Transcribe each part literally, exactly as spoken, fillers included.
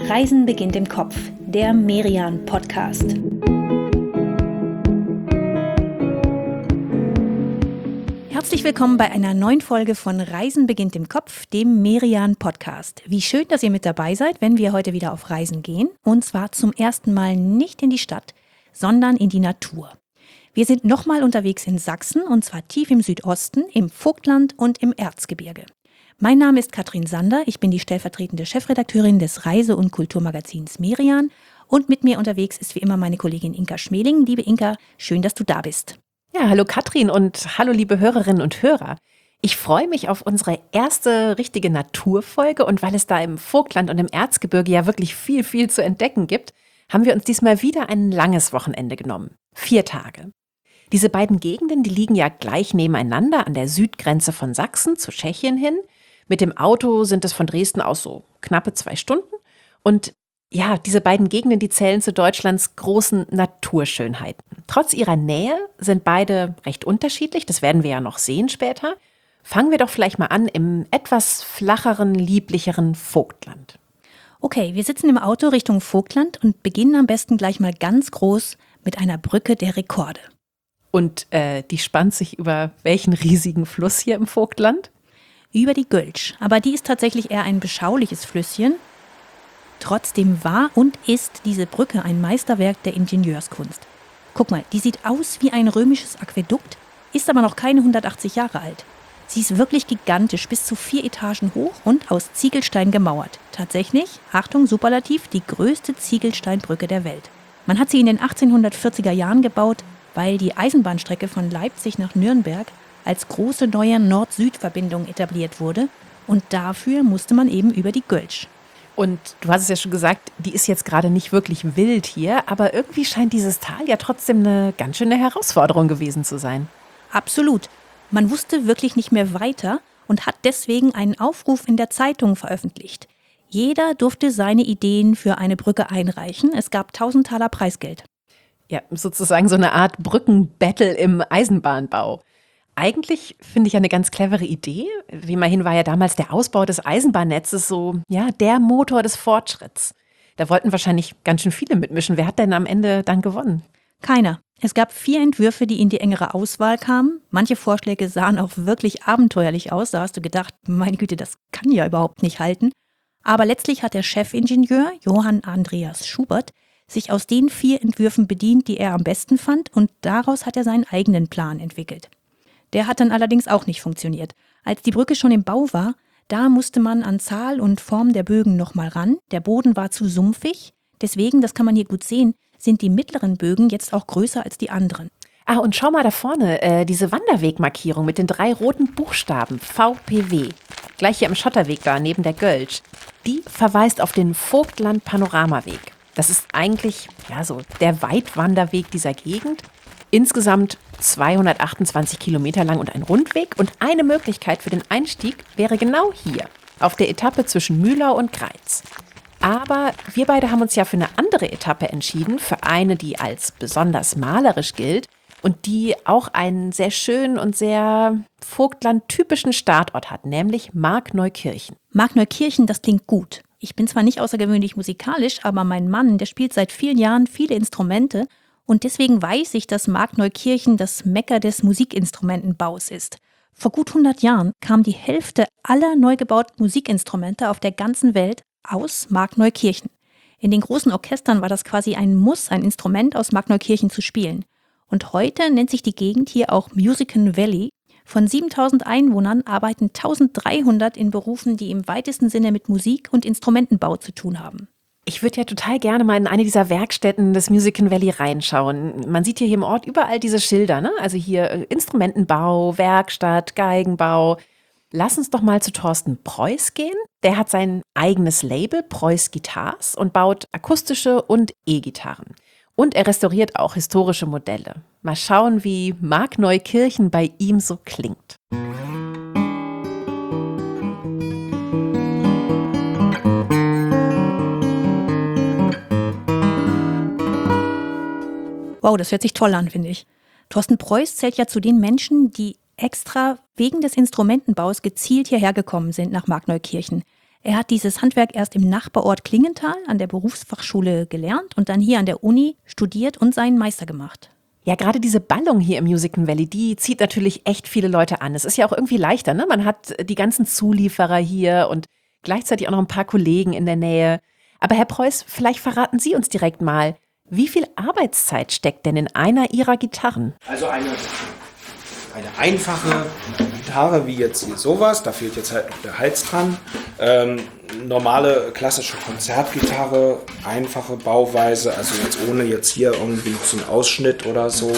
Reisen beginnt im Kopf, der Merian-Podcast. Herzlich willkommen bei einer neuen Folge von Reisen beginnt im Kopf, dem Merian-Podcast. Wie schön, dass ihr mit dabei seid, wenn wir heute wieder auf Reisen gehen. Und zwar zum ersten Mal nicht in die Stadt, sondern in die Natur. Wir sind nochmal unterwegs in Sachsen, und zwar tief im Südosten, im Vogtland und im Erzgebirge. Mein Name ist Katrin Sander, ich bin die stellvertretende Chefredakteurin des Reise- und Kulturmagazins Merian. Und mit mir unterwegs ist wie immer meine Kollegin Inka Schmeling. Liebe Inka, schön, dass du da bist. Ja, hallo Katrin und hallo liebe Hörerinnen und Hörer. Ich freue mich auf unsere erste richtige Naturfolge, und weil es da im Vogtland und im Erzgebirge ja wirklich viel, viel zu entdecken gibt, haben wir uns diesmal wieder ein langes Wochenende genommen. Vier Tage. Diese beiden Gegenden, die liegen ja gleich nebeneinander an der Südgrenze von Sachsen zu Tschechien hin. Mit dem Auto sind es von Dresden aus so knappe zwei Stunden. Und ja, diese beiden Gegenden, die zählen zu Deutschlands großen Naturschönheiten. Trotz ihrer Nähe sind beide recht unterschiedlich, das werden wir ja noch sehen später. Fangen wir doch vielleicht mal an im etwas flacheren, lieblicheren Vogtland. Okay, wir sitzen im Auto Richtung Vogtland und beginnen am besten gleich mal ganz groß mit einer Brücke der Rekorde. Und äh, die spannt sich über welchen riesigen Fluss hier im Vogtland? Über die Gölsch, aber die ist tatsächlich eher ein beschauliches Flüsschen. Trotzdem war und ist diese Brücke ein Meisterwerk der Ingenieurskunst. Guck mal, die sieht aus wie ein römisches Aquädukt, ist aber noch keine hundertachtzig Jahre alt. Sie ist wirklich gigantisch, bis zu vier Etagen hoch und aus Ziegelstein gemauert. Tatsächlich, Achtung, Superlativ, die größte Ziegelsteinbrücke der Welt. Man hat sie in den achtzehnhundertvierziger Jahren gebaut, weil die Eisenbahnstrecke von Leipzig nach Nürnberg als große neue Nord-Süd-Verbindung etabliert wurde. Und dafür musste man eben über die Gölsch. Und du hast es ja schon gesagt, die ist jetzt gerade nicht wirklich wild hier, aber irgendwie scheint dieses Tal ja trotzdem eine ganz schöne Herausforderung gewesen zu sein. Absolut. Man wusste wirklich nicht mehr weiter und hat deswegen einen Aufruf in der Zeitung veröffentlicht. Jeder durfte seine Ideen für eine Brücke einreichen. Es gab tausend Taler Preisgeld. Ja, sozusagen so eine Art Brückenbattle im Eisenbahnbau. Eigentlich finde ich eine ganz clevere Idee. Immerhin war ja damals der Ausbau des Eisenbahnnetzes so, ja, der Motor des Fortschritts. Da wollten wahrscheinlich ganz schön viele mitmischen. Wer hat denn am Ende dann gewonnen? Keiner. Es gab vier Entwürfe, die in die engere Auswahl kamen. Manche Vorschläge sahen auch wirklich abenteuerlich aus. Da hast du gedacht, meine Güte, das kann ja überhaupt nicht halten. Aber letztlich hat der Chefingenieur Johann Andreas Schubert sich aus den vier Entwürfen bedient, die er am besten fand, und daraus hat er seinen eigenen Plan entwickelt. Der hat dann allerdings auch nicht funktioniert. Als die Brücke schon im Bau war, da musste man an Zahl und Form der Bögen nochmal ran. Der Boden war zu sumpfig. Deswegen, das kann man hier gut sehen, sind die mittleren Bögen jetzt auch größer als die anderen. Ah, und schau mal da vorne, äh, diese Wanderwegmarkierung mit den drei roten Buchstaben V P W. Gleich hier am Schotterweg da, neben der Gölsch. Die verweist auf den Vogtland-Panoramaweg. Das ist eigentlich, ja, so der Weitwanderweg dieser Gegend. Insgesamt zweihundertachtundzwanzig Kilometer lang und ein Rundweg. Und eine Möglichkeit für den Einstieg wäre genau hier, auf der Etappe zwischen Mühlau und Greiz. Aber wir beide haben uns ja für eine andere Etappe entschieden, für eine, die als besonders malerisch gilt und die auch einen sehr schönen und sehr Vogtland-typischen Startort hat, nämlich Markneukirchen. Markneukirchen, das klingt gut. Ich bin zwar nicht außergewöhnlich musikalisch, aber mein Mann, der spielt seit vielen Jahren viele Instrumente. Und deswegen weiß ich, dass Markneukirchen das Mekka des Musikinstrumentenbaus ist. Vor gut hundert Jahren kam die Hälfte aller neu gebauten Musikinstrumente auf der ganzen Welt aus Markneukirchen. In den großen Orchestern war das quasi ein Muss, ein Instrument aus Markneukirchen zu spielen. Und heute nennt sich die Gegend hier auch Musical Valley. Von siebentausend Einwohnern arbeiten eintausenddreihundert in Berufen, die im weitesten Sinne mit Musik und Instrumentenbau zu tun haben. Ich würde ja total gerne mal in eine dieser Werkstätten des Musical Valley reinschauen. Man sieht hier im Ort überall diese Schilder, ne? Also hier Instrumentenbau, Werkstatt, Geigenbau. Lass uns doch mal zu Thorsten Preuß gehen. Der hat sein eigenes Label, Preuß Guitars, und baut akustische und E-Gitarren. Und er restauriert auch historische Modelle. Mal schauen, wie Markneukirchen bei ihm so klingt. Wow, das hört sich toll an, finde ich. Thorsten Preuß zählt ja zu den Menschen, die extra wegen des Instrumentenbaus gezielt hierher gekommen sind nach Markneukirchen. Er hat dieses Handwerk erst im Nachbarort Klingenthal an der Berufsfachschule gelernt und dann hier an der Uni studiert und seinen Meister gemacht. Ja, gerade diese Ballung hier im Music Valley, die zieht natürlich echt viele Leute an. Es ist ja auch irgendwie leichter, ne? Man hat die ganzen Zulieferer hier und gleichzeitig auch noch ein paar Kollegen in der Nähe. Aber Herr Preuß, vielleicht verraten Sie uns direkt mal, wie viel Arbeitszeit steckt denn in einer Ihrer Gitarren? Also eine, eine einfache Gitarre wie jetzt hier sowas, da fehlt jetzt halt noch der Hals dran. Ähm, normale klassische Konzertgitarre, einfache Bauweise, also jetzt ohne jetzt hier irgendwie so einen Ausschnitt oder so,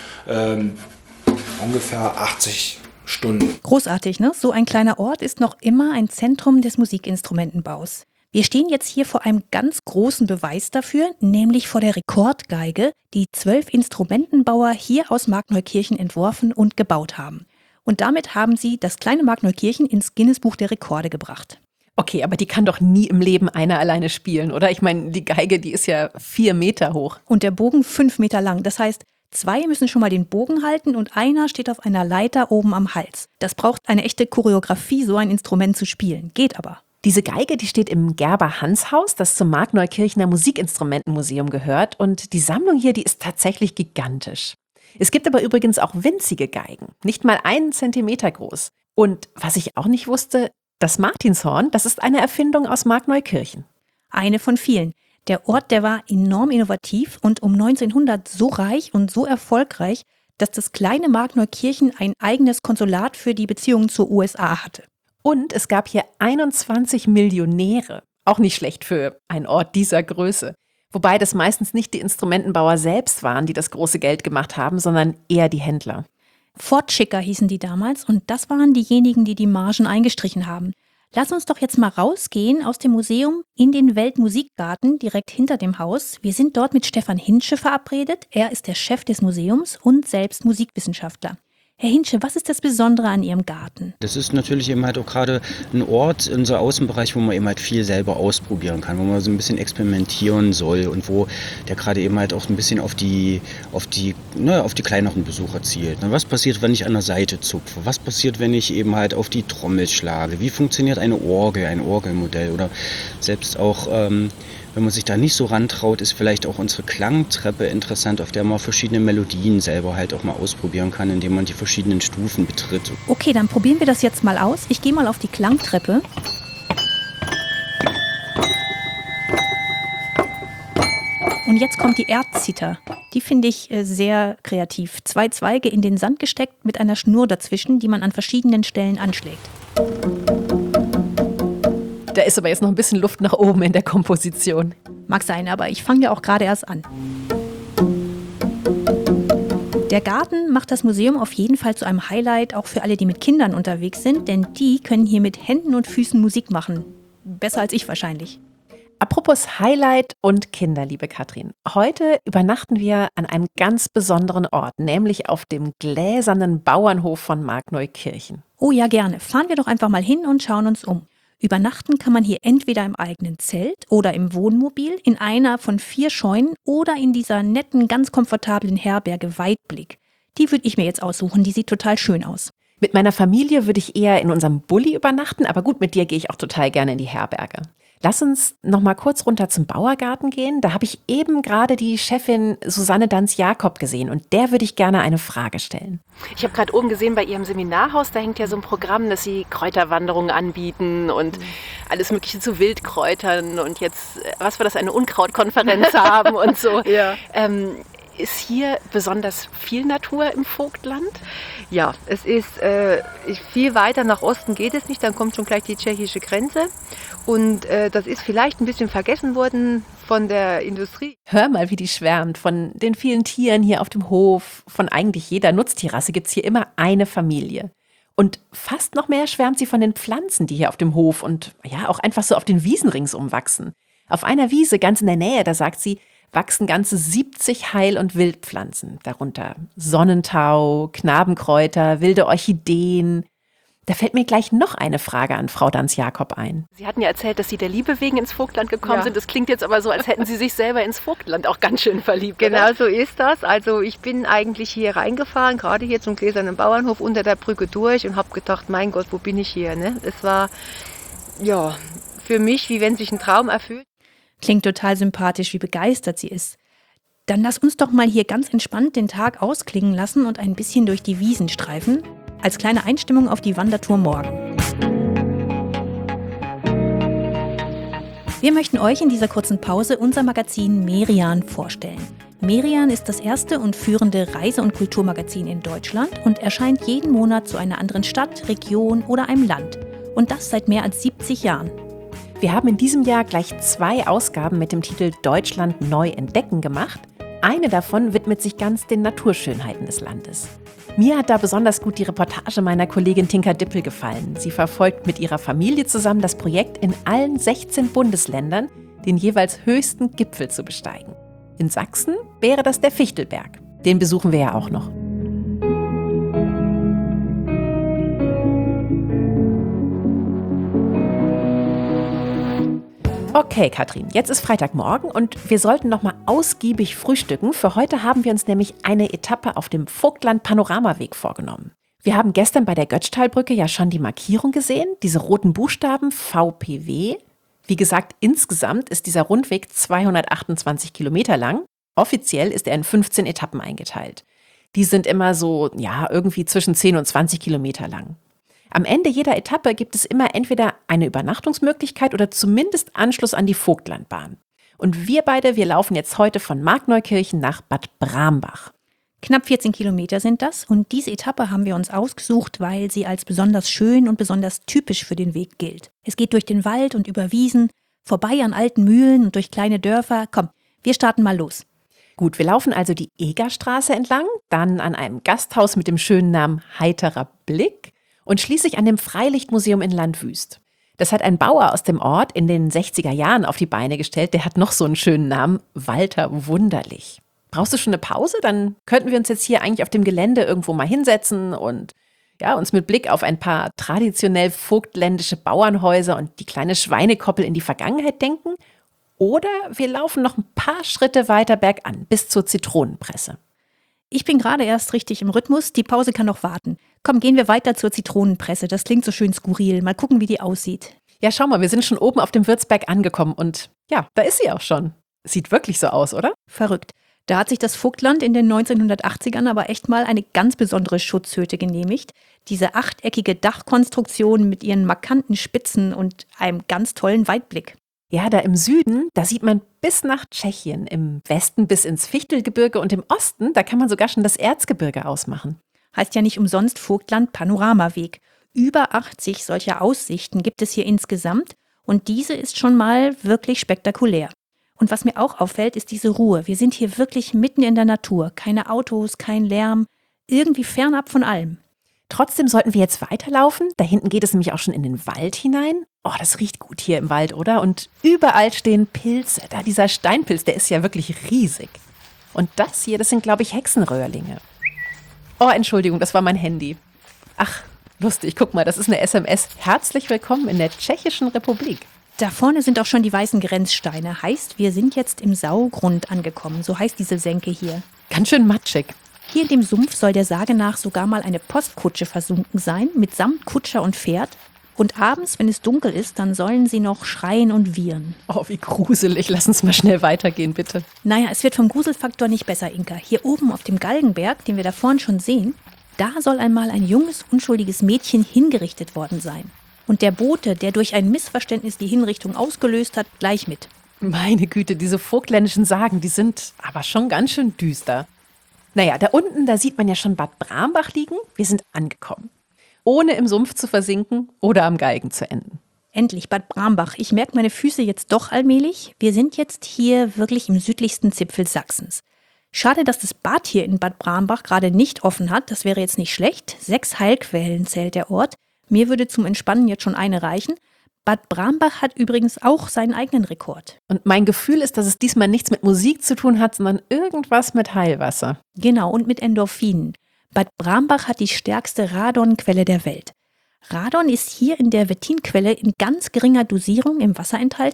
ähm, ungefähr achtzig Stunden. Großartig, ne? So ein kleiner Ort ist noch immer ein Zentrum des Musikinstrumentenbaus. Wir stehen jetzt hier vor einem ganz großen Beweis dafür, nämlich vor der Rekordgeige, die zwölf Instrumentenbauer hier aus Markneukirchen entworfen und gebaut haben. Und damit haben sie das kleine Markneukirchen ins Guinness-Buch der Rekorde gebracht. Okay, aber die kann doch nie im Leben einer alleine spielen, oder? Ich meine, die Geige, die ist ja vier Meter hoch. Und der Bogen fünf Meter lang. Das heißt, zwei müssen schon mal den Bogen halten und einer steht auf einer Leiter oben am Hals. Das braucht eine echte Choreografie, so ein Instrument zu spielen. Geht aber. Diese Geige, die steht im Gerber-Hans-Haus, das zum Markneukirchener Musikinstrumentenmuseum gehört. Und die Sammlung hier, die ist tatsächlich gigantisch. Es gibt aber übrigens auch winzige Geigen, nicht mal einen Zentimeter groß. Und was ich auch nicht wusste, das Martinshorn, das ist eine Erfindung aus Markneukirchen. Eine von vielen. Der Ort, der war enorm innovativ und um neunzehnhundert so reich und so erfolgreich, dass das kleine Markneukirchen ein eigenes Konsulat für die Beziehungen zur U S A hatte. Und es gab hier einundzwanzig Millionäre. Auch nicht schlecht für einen Ort dieser Größe. Wobei das meistens nicht die Instrumentenbauer selbst waren, die das große Geld gemacht haben, sondern eher die Händler. Fortschicker hießen die damals und das waren diejenigen, die die Margen eingestrichen haben. Lass uns doch jetzt mal rausgehen aus dem Museum in den Weltmusikgarten direkt hinter dem Haus. Wir sind dort mit Stefan Hintsche verabredet. Er ist der Chef des Museums und selbst Musikwissenschaftler. Herr Hintsche, was ist das Besondere an Ihrem Garten? Das ist natürlich eben halt auch gerade ein Ort, unser Außenbereich, wo man eben halt viel selber ausprobieren kann, wo man so ein bisschen experimentieren soll und wo der gerade eben halt auch ein bisschen auf die, auf die, ne, auf die kleineren Besucher zielt. Was passiert, wenn ich an der Seite zupfe? Was passiert, wenn ich eben halt auf die Trommel schlage? Wie funktioniert eine Orgel, ein Orgelmodell? Oder selbst auch, ähm, wenn man sich da nicht so rantraut, ist vielleicht auch unsere Klangtreppe interessant, auf der man verschiedene Melodien selber halt auch mal ausprobieren kann, indem man die verschiedenen Stufen betritt. Okay, dann probieren wir das jetzt mal aus. Ich gehe mal auf die Klangtreppe. Und jetzt kommt die Erdzither. Die finde ich äh, sehr kreativ. Zwei Zweige in den Sand gesteckt mit einer Schnur dazwischen, die man an verschiedenen Stellen anschlägt. Da ist aber jetzt noch ein bisschen Luft nach oben in der Komposition. Mag sein, aber ich fange ja auch gerade erst an. Der Garten macht das Museum auf jeden Fall zu einem Highlight, auch für alle, die mit Kindern unterwegs sind, denn die können hier mit Händen und Füßen Musik machen. Besser als ich wahrscheinlich. Apropos Highlight und Kinder, liebe Katrin. Heute übernachten wir an einem ganz besonderen Ort, nämlich auf dem gläsernen Bauernhof von Markneukirchen. Oh ja, gerne. Fahren wir doch einfach mal hin und schauen uns um. Übernachten kann man hier entweder im eigenen Zelt oder im Wohnmobil, in einer von vier Scheunen oder in dieser netten, ganz komfortablen Herberge Weitblick. Die würde ich mir jetzt aussuchen, die sieht total schön aus. Mit meiner Familie würde ich eher in unserem Bulli übernachten, aber gut, mit dir gehe ich auch total gerne in die Herberge. Lass uns noch mal kurz runter zum Bauergarten gehen. Da habe ich eben gerade die Chefin Susanne Danz-Jakob gesehen und der würde ich gerne eine Frage stellen. Ich habe gerade oben gesehen, bei Ihrem Seminarhaus, da hängt ja so ein Programm, dass Sie Kräuterwanderungen anbieten und alles Mögliche zu Wildkräutern und jetzt, was war das, eine Unkrautkonferenz haben und so. Ja. Ähm, ist hier besonders viel Natur im Vogtland? Ja, es ist äh, viel weiter nach Osten geht es nicht, dann kommt schon gleich die tschechische Grenze und äh, das ist vielleicht ein bisschen vergessen worden von der Industrie. Hör mal, wie die schwärmt von den vielen Tieren hier auf dem Hof. Von eigentlich jeder Nutztierrasse gibt es hier immer eine Familie. Und fast noch mehr schwärmt sie von den Pflanzen, die hier auf dem Hof und ja auch einfach so auf den Wiesen ringsum wachsen. Auf einer Wiese ganz in der Nähe, da sagt sie, wachsen ganze siebzig Heil- und Wildpflanzen, darunter Sonnentau, Knabenkräuter, wilde Orchideen. Da fällt mir gleich noch eine Frage an Frau Danz-Jakob ein. Sie hatten ja erzählt, dass Sie der Liebe wegen ins Vogtland gekommen Ja. sind. Das klingt jetzt aber so, als hätten Sie sich selber ins Vogtland auch ganz schön verliebt. Genau Oder? so ist das. Also ich bin eigentlich hier reingefahren, gerade hier zum gläsernen Bauernhof unter der Brücke durch und habe gedacht, mein Gott, wo bin ich hier? Ne? Es war ja für mich, wie wenn sich ein Traum erfüllt. Klingt total sympathisch, wie begeistert sie ist. Dann lass uns doch mal hier ganz entspannt den Tag ausklingen lassen und ein bisschen durch die Wiesen streifen, als kleine Einstimmung auf die Wandertour morgen. Wir möchten euch in dieser kurzen Pause unser Magazin Merian vorstellen. Merian ist das erste und führende Reise- und Kulturmagazin in Deutschland und erscheint jeden Monat zu einer anderen Stadt, Region oder einem Land. Und das seit mehr als siebzig Jahren. Wir haben in diesem Jahr gleich zwei Ausgaben mit dem Titel Deutschland neu entdecken gemacht. Eine davon widmet sich ganz den Naturschönheiten des Landes. Mir hat da besonders gut die Reportage meiner Kollegin Tinka Dippel gefallen. Sie verfolgt mit ihrer Familie zusammen das Projekt, in allen sechzehn Bundesländern den jeweils höchsten Gipfel zu besteigen. In Sachsen wäre das der Fichtelberg. Den besuchen wir ja auch noch. Okay, Katrin, jetzt ist Freitagmorgen und wir sollten noch mal ausgiebig frühstücken. Für heute haben wir uns nämlich eine Etappe auf dem Vogtland-Panoramaweg vorgenommen. Wir haben gestern bei der Götztalbrücke ja schon die Markierung gesehen, diese roten Buchstaben V P W. Wie gesagt, insgesamt ist dieser Rundweg zweihundertachtundzwanzig Kilometer lang. Offiziell ist er in fünfzehn Etappen eingeteilt. Die sind immer so, ja, irgendwie zwischen zehn und zwanzig Kilometer lang. Am Ende jeder Etappe gibt es immer entweder eine Übernachtungsmöglichkeit oder zumindest Anschluss an die Vogtlandbahn. Und wir beide, wir laufen jetzt heute von Markneukirchen nach Bad Brambach. Knapp vierzehn Kilometer sind das und diese Etappe haben wir uns ausgesucht, weil sie als besonders schön und besonders typisch für den Weg gilt. Es geht durch den Wald und über Wiesen, vorbei an alten Mühlen und durch kleine Dörfer. Komm, wir starten mal los. Gut, wir laufen also die Egerstraße entlang, dann an einem Gasthaus mit dem schönen Namen Heiterer Blick und schließlich an dem Freilichtmuseum in Landwüst. Das hat ein Bauer aus dem Ort in den sechziger Jahren auf die Beine gestellt. Der hat noch so einen schönen Namen, Walter Wunderlich. Brauchst du schon eine Pause? Dann könnten wir uns jetzt hier eigentlich auf dem Gelände irgendwo mal hinsetzen und ja, uns mit Blick auf ein paar traditionell vogtländische Bauernhäuser und die kleine Schweinekoppel in die Vergangenheit denken. Oder wir laufen noch ein paar Schritte weiter bergan, bis zur Zitronenpresse. Ich bin gerade erst richtig im Rhythmus, die Pause kann noch warten. Komm, gehen wir weiter zur Zitronenpresse, das klingt so schön skurril. Mal gucken, wie die aussieht. Ja, schau mal, wir sind schon oben auf dem Würzberg angekommen und ja, da ist sie auch schon. Sieht wirklich so aus, oder? Verrückt. Da hat sich das Vogtland in den neunzehnhundertachtzigern aber echt mal eine ganz besondere Schutzhütte genehmigt. Diese achteckige Dachkonstruktion mit ihren markanten Spitzen und einem ganz tollen Weitblick. Ja, da im Süden, da sieht man bis nach Tschechien, im Westen bis ins Fichtelgebirge und im Osten, da kann man sogar schon das Erzgebirge ausmachen. Heißt ja nicht umsonst Vogtland-Panoramaweg. Über achtzig solcher Aussichten gibt es hier insgesamt und diese ist schon mal wirklich spektakulär. Und was mir auch auffällt, ist diese Ruhe. Wir sind hier wirklich mitten in der Natur. Keine Autos, kein Lärm, irgendwie fernab von allem. Trotzdem sollten wir jetzt weiterlaufen. Da hinten geht es nämlich auch schon in den Wald hinein. Oh, das riecht gut hier im Wald, oder? Und überall stehen Pilze. Da dieser Steinpilz, der ist ja wirklich riesig. Und das hier, das sind, glaube ich, Hexenröhrlinge. Oh, Entschuldigung, das war mein Handy. Ach, lustig, guck mal, das ist eine S M S. Herzlich willkommen in der Tschechischen Republik. Da vorne sind auch schon die weißen Grenzsteine. Heißt, wir sind jetzt im Saugrund angekommen. So heißt diese Senke hier. Ganz schön matschig. Hier in dem Sumpf soll der Sage nach sogar mal eine Postkutsche versunken sein, mitsamt Kutscher und Pferd. Und abends, wenn es dunkel ist, dann sollen sie noch schreien und wiehern. Oh, wie gruselig. Lass uns mal schnell weitergehen, bitte. Naja, es wird vom Gruselfaktor nicht besser, Inka. Hier oben auf dem Galgenberg, den wir da vorne schon sehen, da soll einmal ein junges, unschuldiges Mädchen hingerichtet worden sein. Und der Bote, der durch ein Missverständnis die Hinrichtung ausgelöst hat, gleich mit. Meine Güte, diese vogtländischen Sagen, die sind aber schon ganz schön düster. Naja, da unten, da sieht man ja schon Bad Brambach liegen. Wir sind angekommen. Ohne im Sumpf zu versinken oder am Galgen zu enden. Endlich Bad Brambach. Ich merke meine Füße jetzt doch allmählich. Wir sind jetzt hier wirklich im südlichsten Zipfel Sachsens. Schade, dass das Bad hier in Bad Brambach gerade nicht offen hat. Das wäre jetzt nicht schlecht. Sechs Heilquellen zählt der Ort. Mir würde zum Entspannen jetzt schon eine reichen. Bad Brambach hat übrigens auch seinen eigenen Rekord. Und mein Gefühl ist, dass es diesmal nichts mit Musik zu tun hat, sondern irgendwas mit Heilwasser. Genau, und mit Endorphinen. Bad Brambach hat die stärkste Radonquelle der Welt. Radon ist hier in der Wettinquelle in ganz geringer Dosierung im Wasser enthalten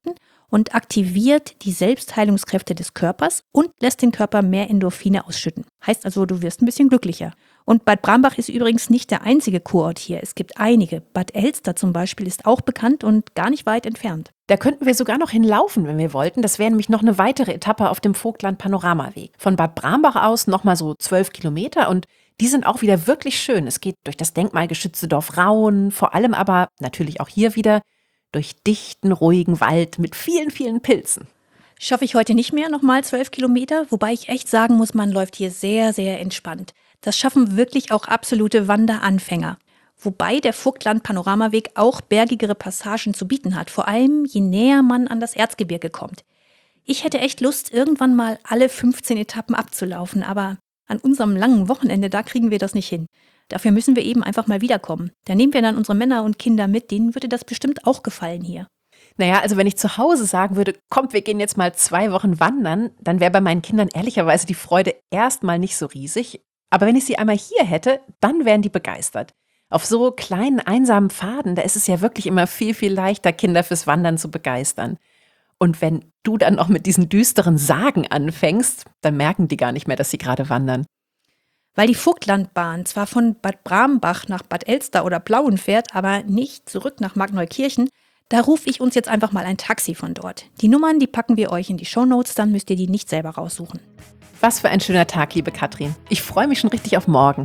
und aktiviert die Selbstheilungskräfte des Körpers und lässt den Körper mehr Endorphine ausschütten. Heißt also, du wirst ein bisschen glücklicher. Und Bad Brambach ist übrigens nicht der einzige Kurort hier. Es gibt einige. Bad Elster zum Beispiel ist auch bekannt und gar nicht weit entfernt. Da könnten wir sogar noch hinlaufen, wenn wir wollten. Das wäre nämlich noch eine weitere Etappe auf dem Vogtland-Panoramaweg. Von Bad Brambach aus nochmal so zwölf Kilometer und die sind auch wieder wirklich schön. Es geht durch das denkmalgeschützte Dorf Rauen, vor allem aber natürlich auch hier wieder durch dichten, ruhigen Wald mit vielen, vielen Pilzen. Schaffe ich heute nicht mehr, nochmal zwölf Kilometer, wobei ich echt sagen muss, man läuft hier sehr, sehr entspannt. Das schaffen wirklich auch absolute Wanderanfänger. Wobei der Vogtland-Panoramaweg auch bergigere Passagen zu bieten hat, vor allem je näher man an das Erzgebirge kommt. Ich hätte echt Lust, irgendwann mal alle fünfzehn Etappen abzulaufen, aber an unserem langen Wochenende, da kriegen wir das nicht hin. Dafür müssen wir eben einfach mal wiederkommen. Da nehmen wir dann unsere Männer und Kinder mit, denen würde das bestimmt auch gefallen hier. Naja, also wenn ich zu Hause sagen würde, kommt, wir gehen jetzt mal zwei Wochen wandern, dann wäre bei meinen Kindern ehrlicherweise die Freude erstmal nicht so riesig. Aber wenn ich sie einmal hier hätte, dann wären die begeistert. Auf so kleinen, einsamen Pfaden, da ist es ja wirklich immer viel, viel leichter, Kinder fürs Wandern zu begeistern. Und wenn du dann noch mit diesen düsteren Sagen anfängst, dann merken die gar nicht mehr, dass sie gerade wandern. Weil die Vogtlandbahn zwar von Bad Brambach nach Bad Elster oder Plauen fährt, aber nicht zurück nach Markneukirchen, da rufe ich uns jetzt einfach mal ein Taxi von dort. Die Nummern, die packen wir euch in die Shownotes, dann müsst ihr die nicht selber raussuchen. Was für ein schöner Tag, liebe Katrin. Ich freue mich schon richtig auf morgen.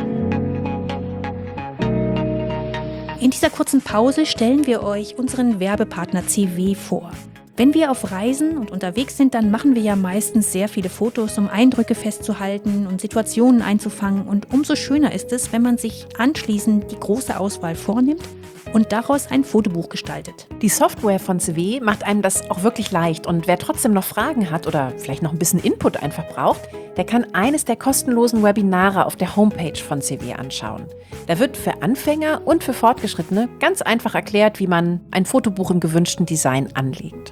In dieser kurzen Pause stellen wir euch unseren Werbepartner C W vor. Wenn wir auf Reisen und unterwegs sind, dann machen wir ja meistens sehr viele Fotos, um Eindrücke festzuhalten und Situationen einzufangen. Und umso schöner ist es, wenn man sich anschließend die große Auswahl vornimmt und daraus ein Fotobuch gestaltet. Die Software von C W macht einem das auch wirklich leicht. Und wer trotzdem noch Fragen hat oder vielleicht noch ein bisschen Input einfach braucht, der kann eines der kostenlosen Webinare auf der Homepage von C W anschauen. Da wird für Anfänger und für Fortgeschrittene ganz einfach erklärt, wie man ein Fotobuch im gewünschten Design anlegt.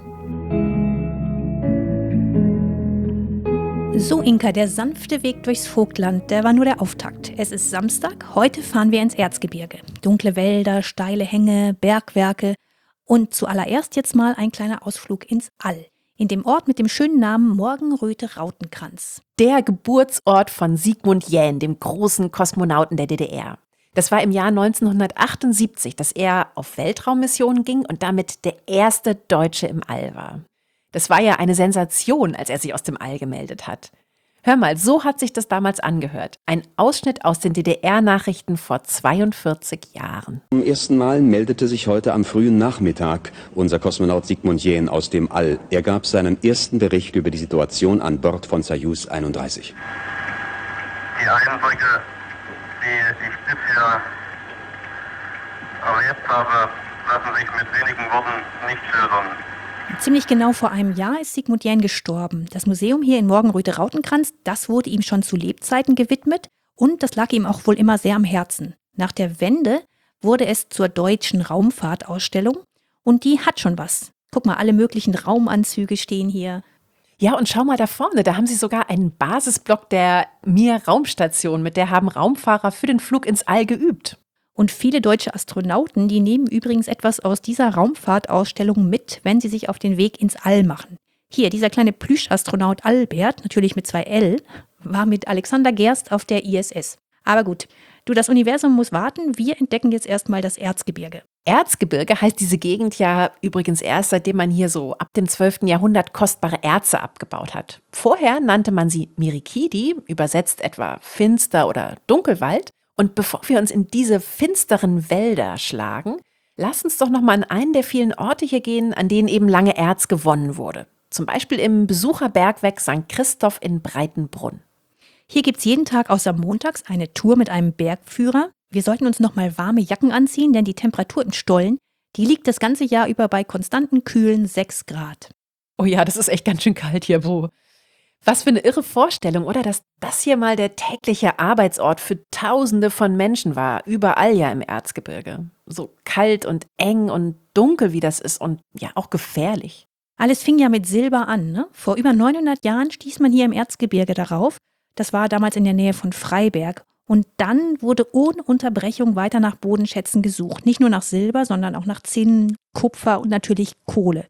So, Inka, der sanfte Weg durchs Vogtland, der war nur der Auftakt. Es ist Samstag, heute fahren wir ins Erzgebirge. Dunkle Wälder, steile Hänge, Bergwerke und zuallererst jetzt mal ein kleiner Ausflug ins All. In dem Ort mit dem schönen Namen Morgenröte-Rautenkranz. Der Geburtsort von Sigmund Jähn, dem großen Kosmonauten der D D R. Das war im Jahr neunzehnhundertachtundsiebzig, dass er auf Weltraummissionen ging und damit der erste Deutsche im All war. Das war ja eine Sensation, als er sich aus dem All gemeldet hat. Hör mal, so hat sich das damals angehört. Ein Ausschnitt aus den D D R-Nachrichten vor zweiundvierzig Jahren. Zum ersten Mal meldete sich heute am frühen Nachmittag unser Kosmonaut Sigmund Jähn aus dem All. Er gab seinen ersten Bericht über die Situation an Bord von Soyuz einunddreißig. Die Eindrücke, die ich bisher erlebt habe, lassen sich mit wenigen Worten nicht schildern. Ziemlich genau vor einem Jahr ist Sigmund Jähn gestorben. Das Museum hier in Morgenröte-Rautenkranz, das wurde ihm schon zu Lebzeiten gewidmet und das lag ihm auch wohl immer sehr am Herzen. Nach der Wende wurde es zur deutschen Raumfahrtausstellung und die hat schon was. Guck mal, alle möglichen Raumanzüge stehen hier. Ja, und schau mal da vorne, da haben sie sogar einen Basisblock der Mir Raumstation, mit der haben Raumfahrer für den Flug ins All geübt. Und viele deutsche Astronauten, die nehmen übrigens etwas aus dieser Raumfahrtausstellung mit, wenn sie sich auf den Weg ins All machen. Hier, dieser kleine Plüschastronaut Albert, natürlich mit zwei L, war mit Alexander Gerst auf der I S S. Aber gut, du, das Universum muss warten, wir entdecken jetzt erstmal das Erzgebirge. Erzgebirge heißt diese Gegend ja übrigens erst, seitdem man hier so ab dem zwölften Jahrhundert kostbare Erze abgebaut hat. Vorher nannte man sie Mirikidi, übersetzt etwa finster oder Dunkelwald. Und bevor wir uns in diese finsteren Wälder schlagen, lass uns doch noch mal an einen der vielen Orte hier gehen, an denen eben lange Erz gewonnen wurde. Zum Beispiel im Besucherbergwerk Sankt Christoph in Breitenbrunn. Hier gibt's jeden Tag außer montags eine Tour mit einem Bergführer. Wir sollten uns noch mal warme Jacken anziehen, denn die Temperatur in Stollen, die liegt das ganze Jahr über bei konstanten kühlen sechs Grad. Oh ja, das ist echt ganz schön kalt hier, Bro. Was für eine irre Vorstellung, oder? Dass das hier mal der tägliche Arbeitsort für Tausende von Menschen war, überall ja im Erzgebirge. So kalt und eng und dunkel, wie das ist und ja auch gefährlich. Alles fing ja mit Silber an, ne? Vor über neunhundert Jahren stieß man hier im Erzgebirge darauf. Das war damals in der Nähe von Freiberg. Und dann wurde ohne Unterbrechung weiter nach Bodenschätzen gesucht. Nicht nur nach Silber, sondern auch nach Zinn, Kupfer und natürlich Kohle.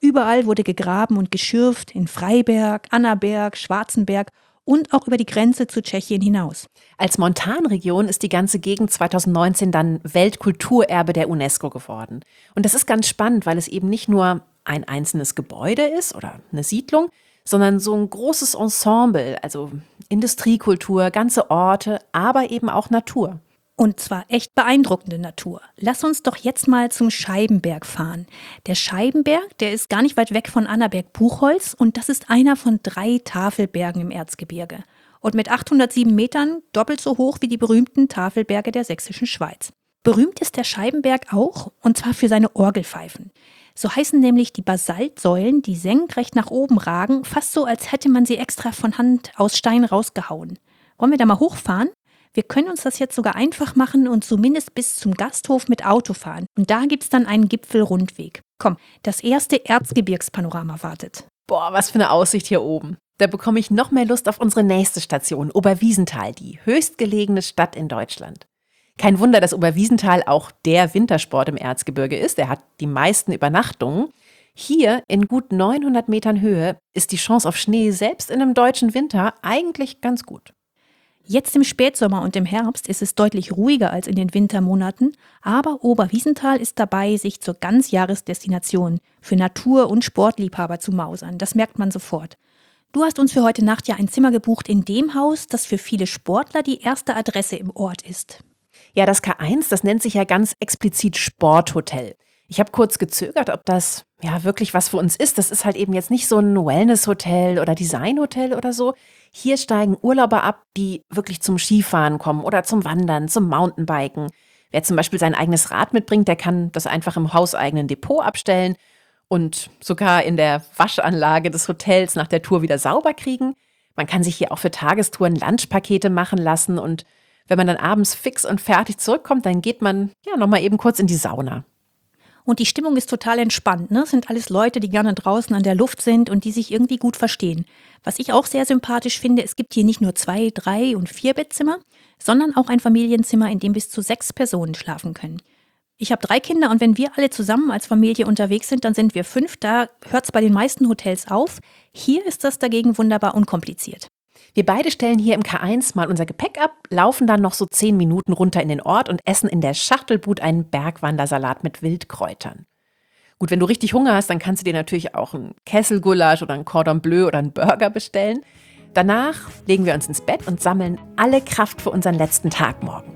Überall wurde gegraben und geschürft, in Freiberg, Annaberg, Schwarzenberg und auch über die Grenze zu Tschechien hinaus. Als Montanregion ist die ganze Gegend zweitausendneunzehn dann Weltkulturerbe der UNESCO geworden. Und das ist ganz spannend, weil es eben nicht nur ein einzelnes Gebäude ist oder eine Siedlung, sondern so ein großes Ensemble, also Industriekultur, ganze Orte, aber eben auch Natur. Und zwar echt beeindruckende Natur. Lass uns doch jetzt mal zum Scheibenberg fahren. Der Scheibenberg, der ist gar nicht weit weg von Annaberg-Buchholz und das ist einer von drei Tafelbergen im Erzgebirge. Und mit achthundertsieben Metern doppelt so hoch wie die berühmten Tafelberge der sächsischen Schweiz. Berühmt ist der Scheibenberg auch, und zwar für seine Orgelpfeifen. So heißen nämlich die Basaltsäulen, die senkrecht nach oben ragen, fast so, als hätte man sie extra von Hand aus Stein rausgehauen. Wollen wir da mal hochfahren? Wir können uns das jetzt sogar einfach machen und zumindest bis zum Gasthof mit Auto fahren. Und da gibt's dann einen Gipfelrundweg. Komm, das erste Erzgebirgspanorama wartet. Boah, was für eine Aussicht hier oben. Da bekomme ich noch mehr Lust auf unsere nächste Station, Oberwiesenthal, die höchstgelegene Stadt in Deutschland. Kein Wunder, dass Oberwiesenthal auch der Wintersport im Erzgebirge ist. Er hat die meisten Übernachtungen. Hier in gut neunhundert Metern Höhe ist die Chance auf Schnee selbst in einem deutschen Winter eigentlich ganz gut. Jetzt im Spätsommer und im Herbst ist es deutlich ruhiger als in den Wintermonaten, aber Oberwiesenthal ist dabei, sich zur Ganzjahresdestination für Natur- und Sportliebhaber zu mausern. Das merkt man sofort. Du hast uns für heute Nacht ja ein Zimmer gebucht in dem Haus, das für viele Sportler die erste Adresse im Ort ist. Ja, das K eins, das nennt sich ja ganz explizit Sporthotel. Ich habe kurz gezögert, ob das ja wirklich was für uns ist. Das ist halt eben jetzt nicht so ein Wellness-Hotel oder Design-Hotel oder so. Hier steigen Urlauber ab, die wirklich zum Skifahren kommen oder zum Wandern, zum Mountainbiken. Wer zum Beispiel sein eigenes Rad mitbringt, der kann das einfach im hauseigenen Depot abstellen und sogar in der Waschanlage des Hotels nach der Tour wieder sauber kriegen. Man kann sich hier auch für Tagestouren Lunchpakete machen lassen und wenn man dann abends fix und fertig zurückkommt, dann geht man ja nochmal eben kurz in die Sauna. Und die Stimmung ist total entspannt, ne? Es sind alles Leute, die gerne draußen an der Luft sind und die sich irgendwie gut verstehen. Was ich auch sehr sympathisch finde, es gibt hier nicht nur zwei, drei und vier Bettzimmer, sondern auch ein Familienzimmer, in dem bis zu sechs Personen schlafen können. Ich habe drei Kinder und wenn wir alle zusammen als Familie unterwegs sind, dann sind wir fünf. Da hört es bei den meisten Hotels auf. Hier ist das dagegen wunderbar unkompliziert. Wir beide stellen hier im K eins mal unser Gepäck ab, laufen dann noch so zehn Minuten runter in den Ort und essen in der Schachtelbud einen Bergwandersalat mit Wildkräutern. Gut, wenn du richtig Hunger hast, dann kannst du dir natürlich auch einen Kesselgulasch oder einen Cordon Bleu oder einen Burger bestellen. Danach legen wir uns ins Bett und sammeln alle Kraft für unseren letzten Tag morgen.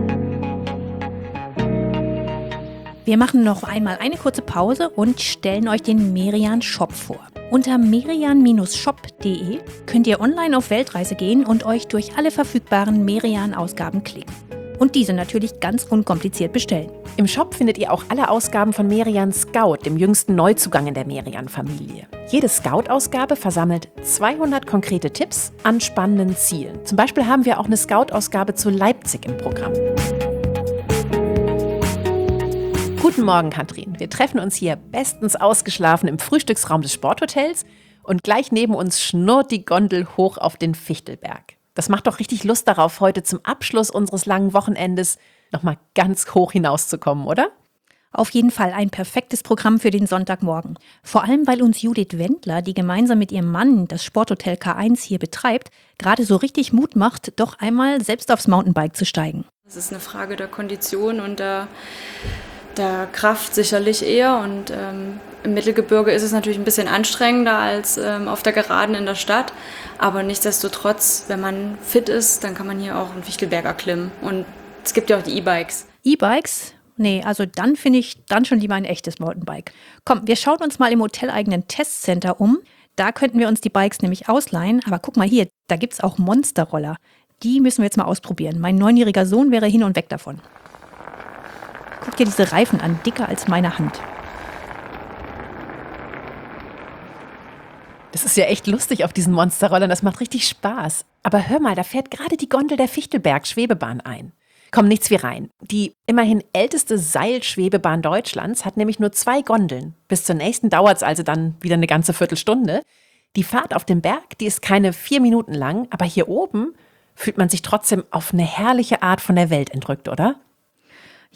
Wir machen noch einmal eine kurze Pause und stellen euch den Merian Shop vor. Unter merian Shop punkt de könnt ihr online auf Weltreise gehen und euch durch alle verfügbaren Merian-Ausgaben klicken. Und diese natürlich ganz unkompliziert bestellen. Im Shop findet ihr auch alle Ausgaben von Merian Scout, dem jüngsten Neuzugang in der Merian-Familie. Jede Scout-Ausgabe versammelt zweihundert konkrete Tipps an spannenden Zielen. Zum Beispiel haben wir auch eine Scout-Ausgabe zu Leipzig im Programm. Guten Morgen, Katrin. Wir treffen uns hier bestens ausgeschlafen im Frühstücksraum des Sporthotels und gleich neben uns schnurrt die Gondel hoch auf den Fichtelberg. Das macht doch richtig Lust darauf, heute zum Abschluss unseres langen Wochenendes nochmal ganz hoch hinauszukommen, oder? Auf jeden Fall ein perfektes Programm für den Sonntagmorgen. Vor allem, weil uns Judith Wendler, die gemeinsam mit ihrem Mann das Sporthotel K eins hier betreibt, gerade so richtig Mut macht, doch einmal selbst aufs Mountainbike zu steigen. Es ist eine Frage der Kondition und der der Kraft sicherlich eher und ähm, im Mittelgebirge ist es natürlich ein bisschen anstrengender als ähm, auf der Geraden in der Stadt, aber nichtsdestotrotz, wenn man fit ist, dann kann man hier auch einen Fichtelberg erklimmen und es gibt ja auch die E-Bikes. E-Bikes? Nee, also dann finde ich dann schon lieber ein echtes Mountainbike. Komm, wir schauen uns mal im hoteleigenen Testcenter um, da könnten wir uns die Bikes nämlich ausleihen, aber guck mal hier, da gibt's auch Monsterroller. Die müssen wir jetzt mal ausprobieren. Mein neunjähriger Sohn wäre hin und weg davon. Guck dir diese Reifen an, dicker als meine Hand. Das ist ja echt lustig auf diesen Monsterrollern, das macht richtig Spaß. Aber hör mal, da fährt gerade die Gondel der Fichtelberg-Schwebebahn ein. Komm, nichts wie rein. Die immerhin älteste Seilschwebebahn Deutschlands hat nämlich nur zwei Gondeln. Bis zur nächsten dauert es also dann wieder eine ganze Viertelstunde. Die Fahrt auf dem Berg, die ist keine vier Minuten lang, aber hier oben fühlt man sich trotzdem auf eine herrliche Art von der Welt entrückt, oder?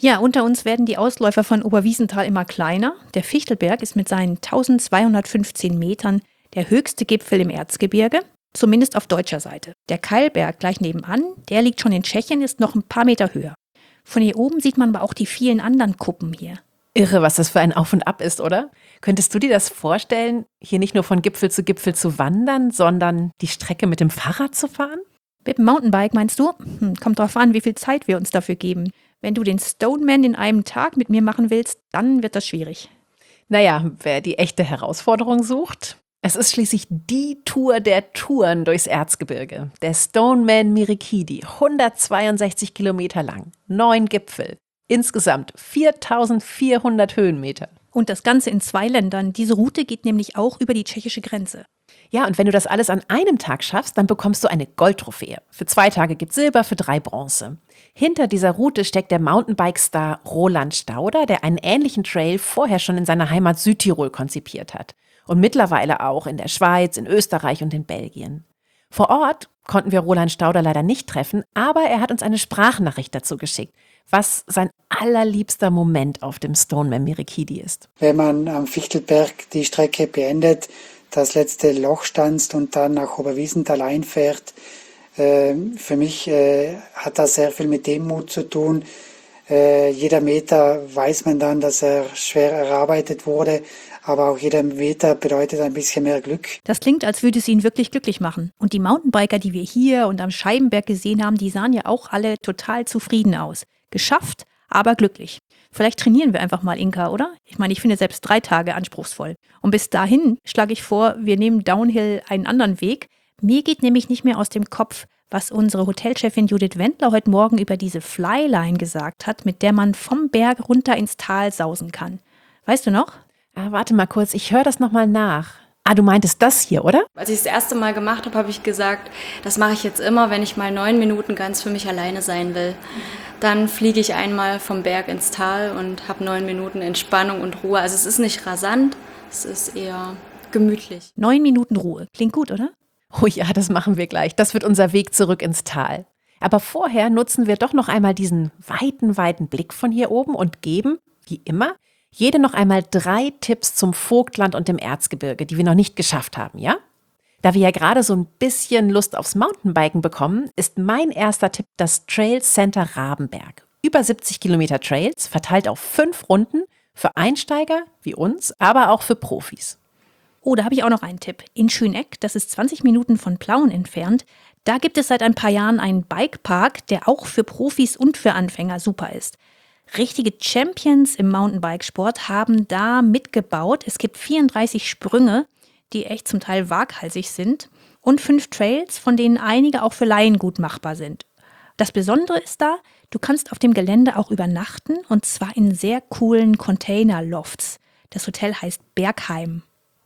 Ja, unter uns werden die Ausläufer von Oberwiesenthal immer kleiner. Der Fichtelberg ist mit seinen eintausendzweihundertfünfzehn Metern der höchste Gipfel im Erzgebirge, zumindest auf deutscher Seite. Der Keilberg gleich nebenan, der liegt schon in Tschechien, ist noch ein paar Meter höher. Von hier oben sieht man aber auch die vielen anderen Kuppen hier. Irre, was das für ein Auf und Ab ist, oder? Könntest du dir das vorstellen, hier nicht nur von Gipfel zu Gipfel zu wandern, sondern die Strecke mit dem Fahrrad zu fahren? Mit dem Mountainbike meinst du? Hm, kommt drauf an, wie viel Zeit wir uns dafür geben. Wenn du den Stoneman in einem Tag mit mir machen willst, dann wird das schwierig. Naja, wer die echte Herausforderung sucht. Es ist schließlich die Tour der Touren durchs Erzgebirge. Der Stoneman Mirikidi, hundertzweiundsechzig Kilometer lang, neun Gipfel, insgesamt viertausendvierhundert Höhenmeter. Und das Ganze in zwei Ländern. Diese Route geht nämlich auch über die tschechische Grenze. Ja, und wenn du das alles an einem Tag schaffst, dann bekommst du eine Goldtrophäe. Für zwei Tage gibt's Silber, für drei Bronze. Hinter dieser Route steckt der Mountainbike-Star Roland Stauder, der einen ähnlichen Trail vorher schon in seiner Heimat Südtirol konzipiert hat. Und mittlerweile auch in der Schweiz, in Österreich und in Belgien. Vor Ort konnten wir Roland Stauder leider nicht treffen, aber er hat uns eine Sprachnachricht dazu geschickt, was sein allerliebster Moment auf dem Stoneman Mirikidi ist. Wenn man am Fichtelberg die Strecke beendet, das letzte Loch stanzt und dann nach Oberwiesenthal einfährt, äh, für mich äh, hat das sehr viel mit Demut zu tun. Äh, jeder Meter weiß man dann, dass er schwer erarbeitet wurde, aber auch jeder Meter bedeutet ein bisschen mehr Glück. Das klingt, als würde es ihn wirklich glücklich machen. Und die Mountainbiker, die wir hier und am Scheibenberg gesehen haben, die sahen ja auch alle total zufrieden aus. Geschafft, aber glücklich. Vielleicht trainieren wir einfach mal, Inka, oder? Ich meine, ich finde selbst drei Tage anspruchsvoll. Und bis dahin schlage ich vor, wir nehmen Downhill einen anderen Weg. Mir geht nämlich nicht mehr aus dem Kopf, was unsere Hotelchefin Judith Wendler heute Morgen über diese Flyline gesagt hat, mit der man vom Berg runter ins Tal sausen kann. Weißt du noch? Ah, warte mal kurz, ich höre das nochmal nach. Ah, du meintest das hier, oder? Als ich es das erste Mal gemacht habe, habe ich gesagt, das mache ich jetzt immer, wenn ich mal neun Minuten ganz für mich alleine sein will. Dann fliege ich einmal vom Berg ins Tal und habe neun Minuten Entspannung und Ruhe. Also es ist nicht rasant, es ist eher gemütlich. Neun Minuten Ruhe. Klingt gut, oder? Oh ja, das machen wir gleich. Das wird unser Weg zurück ins Tal. Aber vorher nutzen wir doch noch einmal diesen weiten, weiten Blick von hier oben und geben, wie immer, jede noch einmal drei Tipps zum Vogtland und dem Erzgebirge, die wir noch nicht geschafft haben, ja? Da wir ja gerade so ein bisschen Lust aufs Mountainbiken bekommen, ist mein erster Tipp das Trail Center Rabenberg. Über siebzig Kilometer Trails, verteilt auf fünf Runden, für Einsteiger wie uns, aber auch für Profis. Oh, da habe ich auch noch einen Tipp. In Schöneck, das ist zwanzig Minuten von Plauen entfernt, da gibt es seit ein paar Jahren einen Bikepark, der auch für Profis und für Anfänger super ist. Richtige Champions im Mountainbikesport haben da mitgebaut. Es gibt vierunddreißig Sprünge, die echt zum Teil waghalsig sind, und fünf Trails, von denen einige auch für Laien gut machbar sind. Das Besondere ist da, du kannst auf dem Gelände auch übernachten, und zwar in sehr coolen Container-Lofts. Das Hotel heißt Bergheim.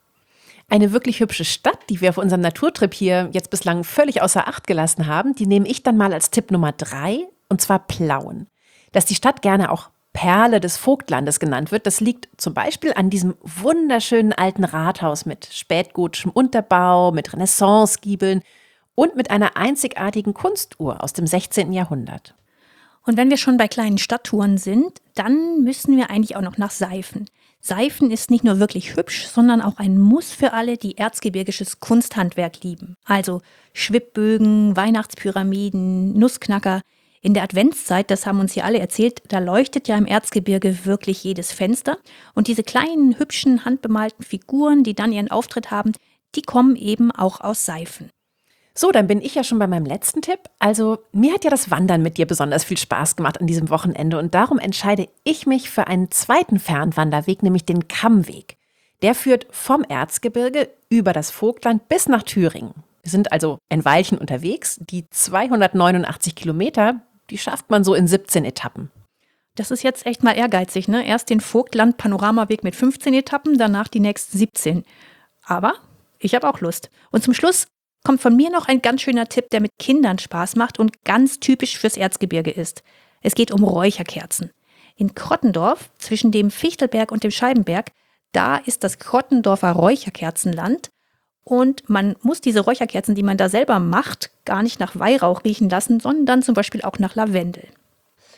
Eine wirklich hübsche Stadt, die wir auf unserem Naturtrip hier jetzt bislang völlig außer Acht gelassen haben, die nehme ich dann mal als Tipp Nummer drei, und zwar Plauen. Dass die Stadt gerne auch Perle des Vogtlandes genannt wird, das liegt zum Beispiel an diesem wunderschönen alten Rathaus mit spätgotischem Unterbau, mit Renaissance-Giebeln und mit einer einzigartigen Kunstuhr aus dem sechzehnten Jahrhundert. Und wenn wir schon bei kleinen Stadttouren sind, dann müssen wir eigentlich auch noch nach Seifen. Seifen ist nicht nur wirklich hübsch, sondern auch ein Muss für alle, die erzgebirgisches Kunsthandwerk lieben. Also Schwibbögen, Weihnachtspyramiden, Nussknacker. In der Adventszeit, das haben uns hier alle erzählt, da leuchtet ja im Erzgebirge wirklich jedes Fenster. Und diese kleinen, hübschen, handbemalten Figuren, die dann ihren Auftritt haben, die kommen eben auch aus Seifen. So, dann bin ich ja schon bei meinem letzten Tipp. Also, mir hat ja das Wandern mit dir besonders viel Spaß gemacht an diesem Wochenende. Und darum entscheide ich mich für einen zweiten Fernwanderweg, nämlich den Kammweg. Der führt vom Erzgebirge über das Vogtland bis nach Thüringen. Wir sind also ein Weilchen unterwegs. Die zweihundertneunundachtzig Kilometer, die schafft man so in siebzehn Etappen. Das ist jetzt echt mal ehrgeizig, ne? Erst den Vogtland-Panoramaweg mit fünfzehn Etappen, danach die nächsten siebzehn. Aber ich habe auch Lust. Und zum Schluss kommt von mir noch ein ganz schöner Tipp, der mit Kindern Spaß macht und ganz typisch fürs Erzgebirge ist. Es geht um Räucherkerzen. In Krottendorf, zwischen dem Fichtelberg und dem Scheibenberg, da ist das Krottendorfer Räucherkerzenland. Und man muss diese Räucherkerzen, die man da selber macht, gar nicht nach Weihrauch riechen lassen, sondern zum Beispiel auch nach Lavendel.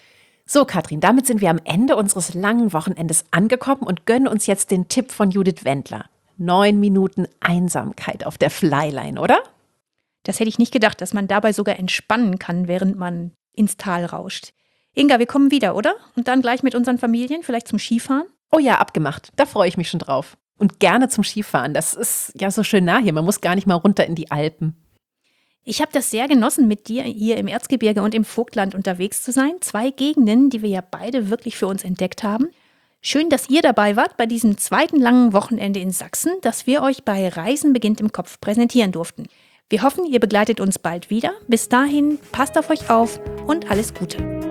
So, Katrin, damit sind wir am Ende unseres langen Wochenendes angekommen und gönnen uns jetzt den Tipp von Judith Wendler. Neun Minuten Einsamkeit auf der Flyline, oder? Das hätte ich nicht gedacht, dass man dabei sogar entspannen kann, während man ins Tal rauscht. Inga, wir kommen wieder, oder? Und dann gleich mit unseren Familien, vielleicht zum Skifahren? Oh ja, abgemacht. Da freue ich mich schon drauf. Und gerne zum Skifahren. Das ist ja so schön nah hier. Man muss gar nicht mal runter in die Alpen. Ich habe das sehr genossen, mit dir hier im Erzgebirge und im Vogtland unterwegs zu sein. Zwei Gegenden, die wir ja beide wirklich für uns entdeckt haben. Schön, dass ihr dabei wart bei diesem zweiten langen Wochenende in Sachsen, das wir euch bei Reisen beginnt im Kopf präsentieren durften. Wir hoffen, ihr begleitet uns bald wieder. Bis dahin, passt auf euch auf und alles Gute.